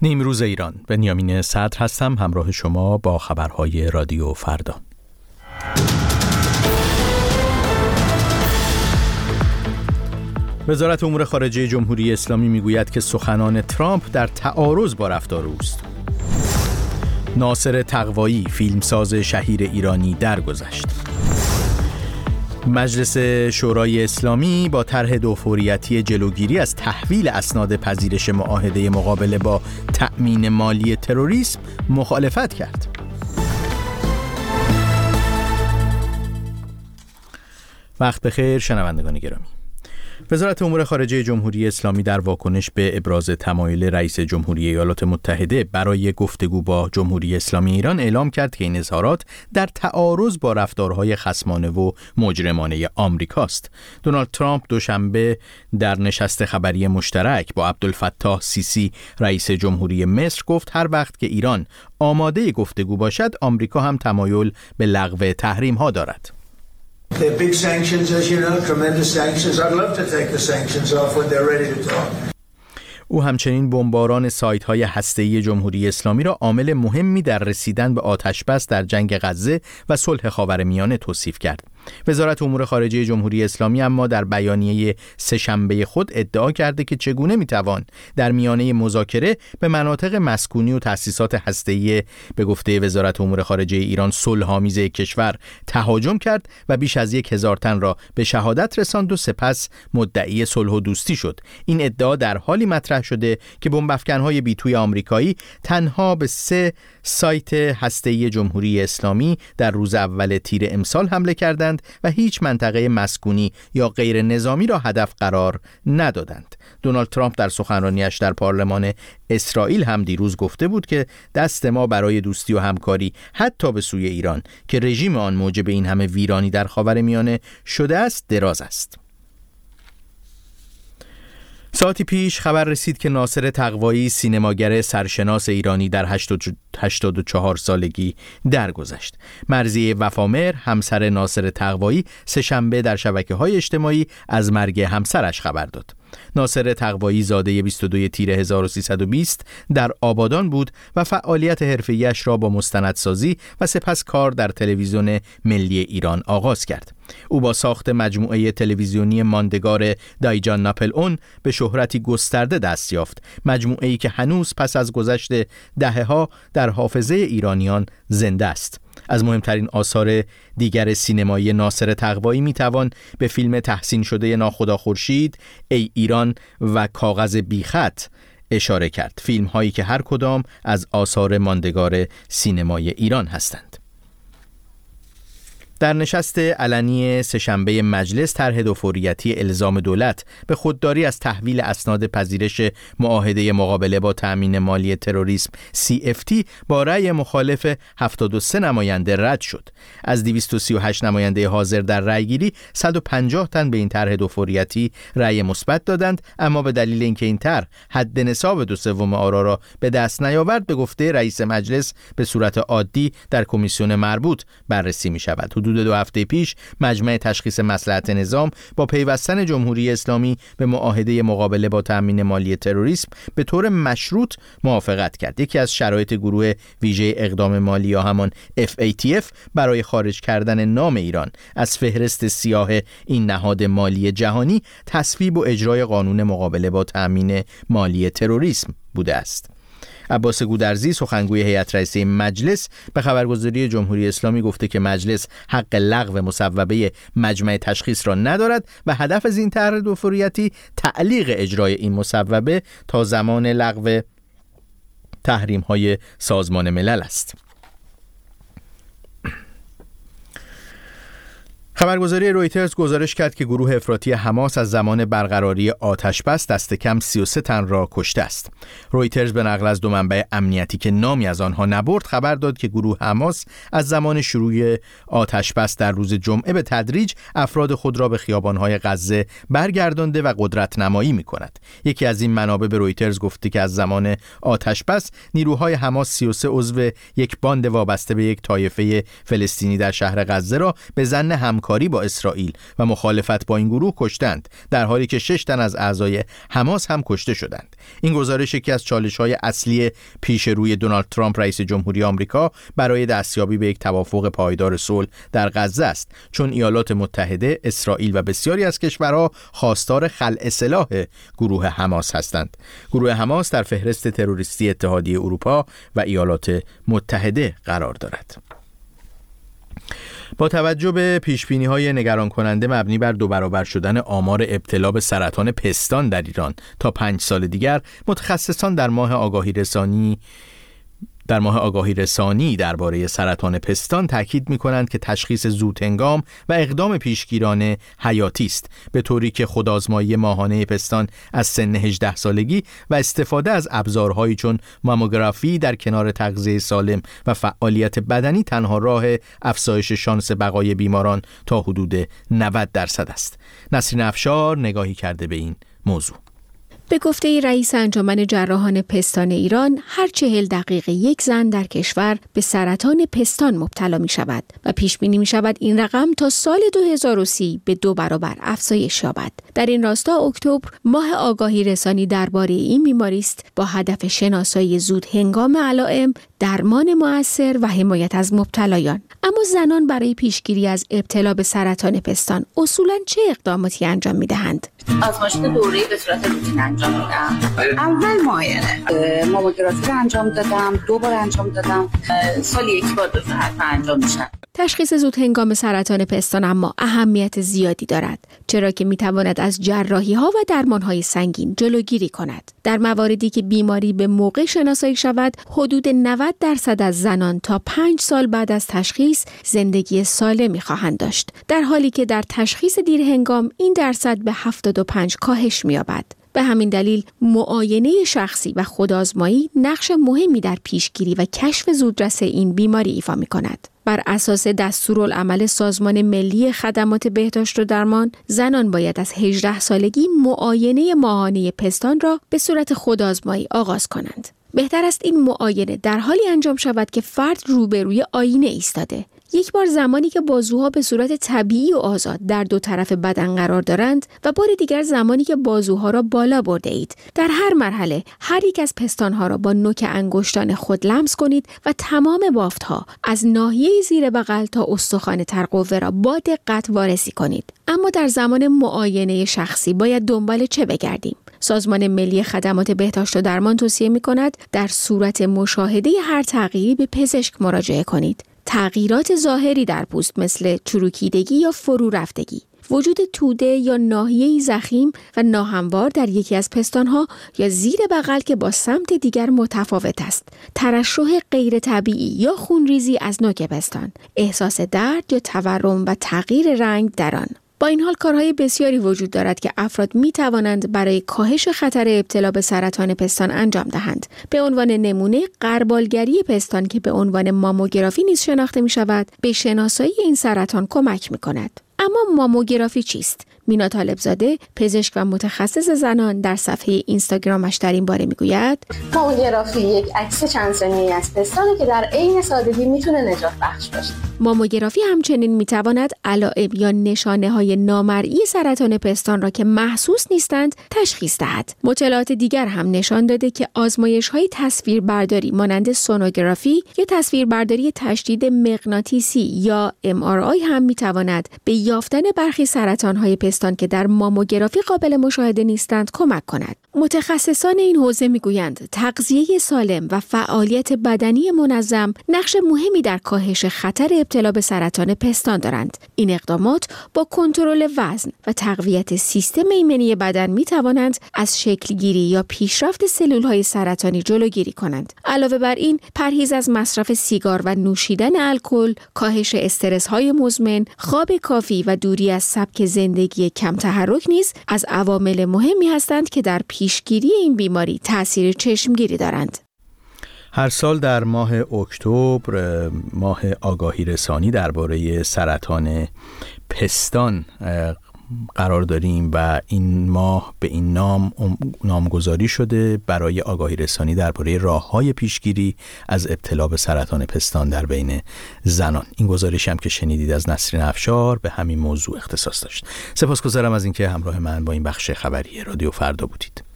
نیمروز ایران، بنیامین صدر هستم، همراه شما با خبرهای رادیو فردا. وزارت امور خارجه جمهوری اسلامی میگوید که سخنان ترامپ در تعارض با رفتار اوست. ناصر تقوایی، فیلمساز شهیر ایرانی، درگذشت. مجلس شورای اسلامی با طرح دوفوریتی جلوگیری از تحویل اسناد پذیرش معاهده مقابله با تأمین مالی تروریسم مخالفت کرد. وقت بخیر شنوندگان گرامی. وزارت امور خارجه جمهوری اسلامی در واکنش به ابراز تمایل رئیس جمهوری ایالات متحده برای گفتگو با جمهوری اسلامی ایران اعلام کرد که این اظهارات در تعارض با رفتارهای خصمانه و مجرمانه آمریکاست. دونالد ترامپ دوشنبه در نشست خبری مشترک با عبدالفتاح سیسی رئیس جمهوری مصر گفت هر وقت که ایران آماده گفتگو باشد، آمریکا هم تمایل به لغو تحریم‌ها دارد. They're big sanctions, as you know, tremendous sanctions. I'd love to take the sanctions off when they're ready to talk. او همچنین بمباران سایت‌های هسته‌ای جمهوری اسلامی را عامل مهمی در رسیدن به آتش‌بس در جنگ غزه و صلح خاورمیانه توصیف کرد. وزارت امور خارجه جمهوری اسلامی اما در بیانیه سه‌شنبه خود ادعا کرده که چگونه میتوان در میانه مذاکره به مناطق مسکونی و تأسیسات هسته‌ای به گفته وزارت امور خارجه ایران صلح‌آمیز کشور تهاجم کرد و بیش از 1000 تن را به شهادت رساند و سپس مدعی صلح و دوستی شد. این ادعا در حالی مطرح شده که بمب‌افکن‌های بیتوی آمریکایی تنها به 3 سایت هسته‌ای جمهوری اسلامی در روز اول تیر امسال حمله کردند و هیچ منطقه مسکونی یا غیر نظامی را هدف قرار ندادند. دونالد ترامپ در سخنرانیش در پارلمان اسرائیل هم دیروز گفته بود که دست ما برای دوستی و همکاری حتی به سوی ایران که رژیم آن موجب این همه ویرانی در خاورمیانه شده است دراز است. ساعتی پیش خبر رسید که ناصر تقوایی، سینماگر سرشناس ایرانی در 84 سالگی درگذشت. مرضیه وفامهر، همسر ناصر تقوایی، سه‌شنبه در شبکه‌های اجتماعی از مرگ همسرش خبر داد. ناصر تقوایی زاده 22 تیر 1320 در آبادان بود و فعالیت حرفه‌ایش را با مستندسازی و سپس کار در تلویزیون ملی ایران آغاز کرد. او با ساخت مجموعه تلویزیونی ماندگار دایجان ناپل اون به شهرتی گسترده دست یافت، مجموعه‌ای که هنوز پس از گذشت دهه‌ها در حافظه ایرانیان زنده است. از مهمترین آثار دیگر سینمایی ناصر تقوایی میتوان به فیلم تحسین شده ناخدا خورشید، ای ایران و کاغذ بیخط اشاره کرد، فیلم هایی که هر کدام از آثار ماندگار سینمای ایران هستند. در نشست علنی سه‌شنبه مجلس، طرح دوفوریتی الزام دولت به خودداری از تحویل اسناد پذیرش معاهده مقابله با تأمین مالی تروریسم CFT با رأی مخالف 73 نماینده رد شد. از 238 نماینده حاضر در رأیگیری 150 تن به این طرح دوفوریتی رأی مثبت دادند، اما به دلیل اینکه این طرح حد نصاب 2/3 آرا را به دست نیاورد، به گفته رئیس مجلس به صورت عادی در کمیسیون مربوط بررسی می شود. حدود 2 هفته پیش مجمع تشخیص مصلحت نظام با پیوستن جمهوری اسلامی به معاهده مقابله با تأمین مالی تروریسم به طور مشروط موافقت کرد. یکی از شرایط گروه ویژه اقدام مالی یا همان FATF برای خارج کردن نام ایران از فهرست سیاه این نهاد مالی جهانی تصویب و اجرای قانون مقابله با تأمین مالی تروریسم بوده است. عباس گودرزی، سخنگوی هیئت رئیسه مجلس، به خبرگزاری جمهوری اسلامی گفته که مجلس حق لغو مصوبه مجمع تشخیص را ندارد و هدف از این طرح دوفوریتی تعلیق اجرای این مصوبه تا زمان لغو تحریم‌های سازمان ملل است. خبرگزاری رویترز گزارش کرد که گروه افراطی حماس از زمان برقراری آتش‌بس دست کم 33 تن را کشته است. رویترز به نقل از 2 منبع امنیتی که نامی از آنها نبرد خبر داد که گروه حماس از زمان شروع آتش‌بس در روز جمعه به تدریج افراد خود را به خیابان‌های غزه برگردانده و قدرت نمایی می‌کند. یکی از این منابع به رویترز گفته که از زمان آتش‌بس نیروهای حماس 33 عضو یک باند وابسته به یک طایفه فلسطینی در شهر غزه را به ظن همکاری همکاری با اسرائیل و مخالفت با این گروه کشتند، در حالی که 6 تن از اعضای حماس هم کشته شدند. این گزارش یکی از چالش‌های اصلی پیش روی دونالد ترامپ رئیس جمهوری آمریکا برای دستیابی به یک توافق پایدار صلح در غزه است، چون ایالات متحده، اسرائیل و بسیاری از کشورها خواستار خلع سلاح گروه حماس هستند. گروه حماس در فهرست تروریستی اتحادیه اروپا و ایالات متحده قرار دارد. با توجه به پیشبینی‌های نگران کننده مبنی بر 2 برابر شدن آمار ابتلا به سرطان پستان در ایران تا 5 سال دیگر، متخصصان در ماه آگاهی رسانی درباره سرطان پستان تاکید می‌کنند که تشخیص زودهنگام و اقدام پیشگیرانه حیاتی است، به طوری که خودآزمایی ماهانه پستان از سن 18 سالگی و استفاده از ابزارهایی چون ماموگرافی در کنار تغذیه سالم و فعالیت بدنی تنها راه افزایش شانس بقای بیماران تا حدود 90% است. نسرین افشار نگاهی کرده به این موضوع. به گفته رئیس انجمن جراحان پستان ایران، هر 40 دقیقه یک زن در کشور به سرطان پستان مبتلا می شود و پیش بینی می شود این رقم تا سال 2030 به 2 برابر افزایش یابد. در این راستا اکتبر ماه آگاهی رسانی درباره این بیماری است با هدف شناسایی زود هنگام علائم، درمان مؤثر و حمایت از مبتلایان. اما زنان برای پیشگیری از ابتلا به سرطان پستان اصولاً چه اقداماتی انجام می‌دهند؟ آزمایش دوره‌ای به صورت روتین انجام میدم. اول معاینه، ماموگرافی رو انجام دادم، 2 بار انجام دادم، سالی 1 بار دو حتما انجام میشن. تشخیص زود هنگام سرطان پستان اما اهمیت زیادی دارد، چرا که میتواند از جراحی‌ها و درمان‌های سنگین جلوگیری کند. در مواردی که بیماری به موقع شناسایی شود، حدود 90% از زنان تا 5 سال بعد از تشخیص زندگی سالمی خواهند داشت، در حالی که در تشخیص دیر هنگام این درصد به 75 کاهش می‌یابد. به همین دلیل معاینه شخصی و خودآزمایی نقش مهمی در پیشگیری و کشف زودرس این بیماری ایفا می‌کند. بر اساس دستورالعمل سازمان ملی خدمات بهداشت و درمان، زنان باید از 18 سالگی معاینه ماهانه پستان را به صورت خودآزمایی آغاز کنند. بهتر است این معاینه در حالی انجام شود که فرد روبروی آینه ایستاده. یک بار زمانی که بازوها به صورت طبیعی و آزاد در 2 طرف بدن قرار دارند و بار دیگر زمانی که بازوها را بالا برده اید. در هر مرحله هر یک از پستانها را با نوک انگشتان خود لمس کنید و تمام بافتها از ناحیه زیر بغل تا استخوان ترقوه را با دقت وارسی کنید. اما در زمان معاینه شخصی باید دنبال چه بگردیم؟ سازمان ملی خدمات بهداشت و درمان توصیه می‌کند در صورت مشاهده هر تغییری به پزشک مراجعه کنید. تغییرات ظاهری در پوست مثل چروکیدگی یا فرو رفتگی، وجود توده یا ناحیه‌ای ضخیم و ناهموار در یکی از پستانها یا زیر بغل که با سمت دیگر متفاوت است، ترشح غیر طبیعی یا خونریزی از نوک پستان، احساس درد یا تورم و تغییر رنگ در آن. با این حال کارهای بسیاری وجود دارد که افراد می توانند برای کاهش خطر ابتلا به سرطان پستان انجام دهند. به عنوان نمونه غربالگری پستان که به عنوان ماموگرافی نیز شناخته می شود، به شناسایی این سرطان کمک می کند. اما ماموگرافی چیست؟ مینا طالبزاده، پزشک و متخصص زنان، در صفحه اینستاگرامش در این باره میگوید: ماموگرافی یک عکس چند ثانیه‌ای از پستانه که در عین سادگی میتونه نجات بخش باشه. ماموگرافی همچنین میتواند علائم یا نشانه‌های نامرئی سرطان پستان را که محسوس نیستند تشخیص دهد. مطالعات دیگر هم نشان داده که آزمایش‌های تصویربرداری مانند سونوگرافی یا تصویربرداری تشدید مغناطیسی یا MRI هم میتواند به یافتن برخی سرطان‌های پستان که در ماموگرافی قابل مشاهده نیستند کمک کند. متخصصان این حوزه میگویند تغذیه سالم و فعالیت بدنی منظم نقش مهمی در کاهش خطر ابتلا به سرطان پستان دارند. این اقدامات با کنترل وزن و تقویت سیستم ایمنی بدن می توانند از شکلگیری یا پیشرفت سلول‌های سرطانی جلوگیری کنند. علاوه بر این، پرهیز از مصرف سیگار و نوشیدن الکل، کاهش استرس‌های مزمن، خواب کافی و دوری از سبک زندگی کم تحرک نیز از عوامل مهمی هستند که در پیشگیری این بیماری تأثیر چشمگیری دارند. هر سال در ماه اکتبر، ماه آگاهی رسانی درباره سرطان پستان قرار داریم و این ماه به این نامگذاری شده برای آگاهی رسانی درباره راه‌های پیشگیری از ابتلا به سرطان پستان در بین زنان. این گزارش هم که شنیدید از نسرین افشار به همین موضوع اختصاص داشت. سپاسگزارم از اینکه همراه من با این بخش خبری رادیو فردا بودید.